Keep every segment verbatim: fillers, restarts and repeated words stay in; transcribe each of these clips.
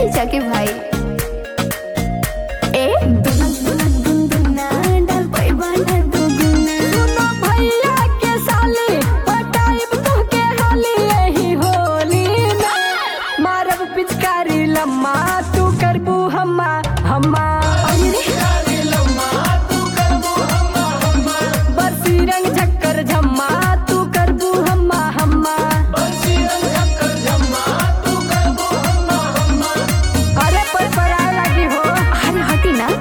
जीजा के भाई ए दुना दुना दुन दुना डाल पैबा ना दुगुना सुनो भैया के साली पटाइब तुहके हाली यही होली में मारब पिचकारी लम्मा तू करबू हम्मा हम्मा बरसी रंग झक्कर झम्मा तू करबू हम्मा हम्मा अरे पर पर आए लगी हो अरे हटी ना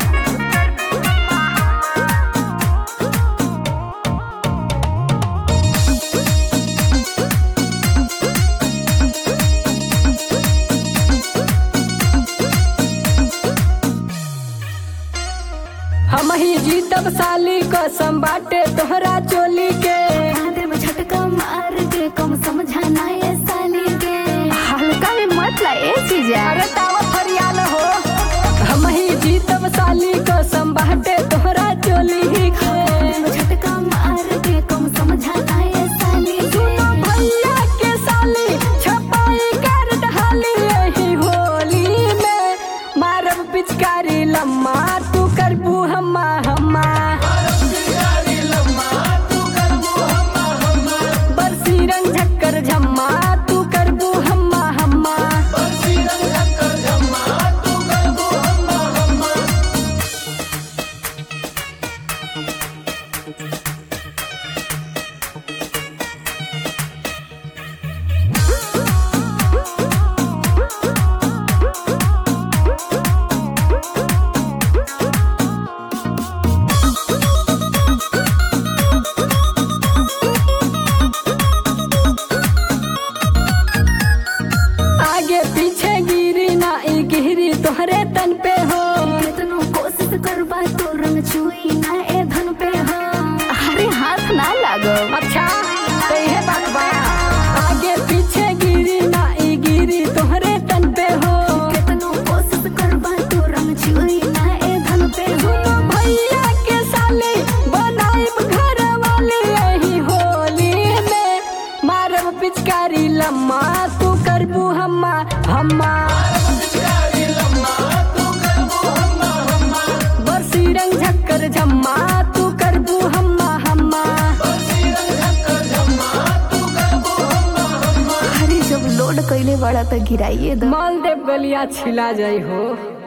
हम ही जीतब साली कसम बाटे तोहरा चोली के आधे में झटका मार के कम समझाना ये साली के हल्का में मत ला ए जीजा अरे तावा फरियाल हो हम ही जीतब साली कसम बाटे तोहरा चोली के आधे में झटका मार के कम समझाना ये साली सुनो भैया के साली छपाई कर ढाली यही होली में मारब पिचकारी लम्मा तू करबू हम्मा हम्मा बरसी रंग झक्कर झम्मा तू करबू हम्मा हम्मा आगे पीछे गिरी ना ई गिरी तोहरे तन पे हो कितनो कोशिश करबा तो रंग छुई ना ए धन पे हो अरे हाथ ना लागो अच्छा तो यह बात बा आगे पीछे गिरी ना ई गिरी तोहरे तन पे हो कितनो कोशिश करबा तो रंग छुई ना ए धन पे हो सुनो भैया के साली बनाइब घर वाली यही होली में मारब पिचकारी लम्मा तू करबू हम्मा हम्मा बरसी रंग झक्कर झम्मा तू करबू हम्मा हम्मा अरे जब लोड कैले बड़ा तो गिराइए दो मालदेव गलिया छिला जाइ हो।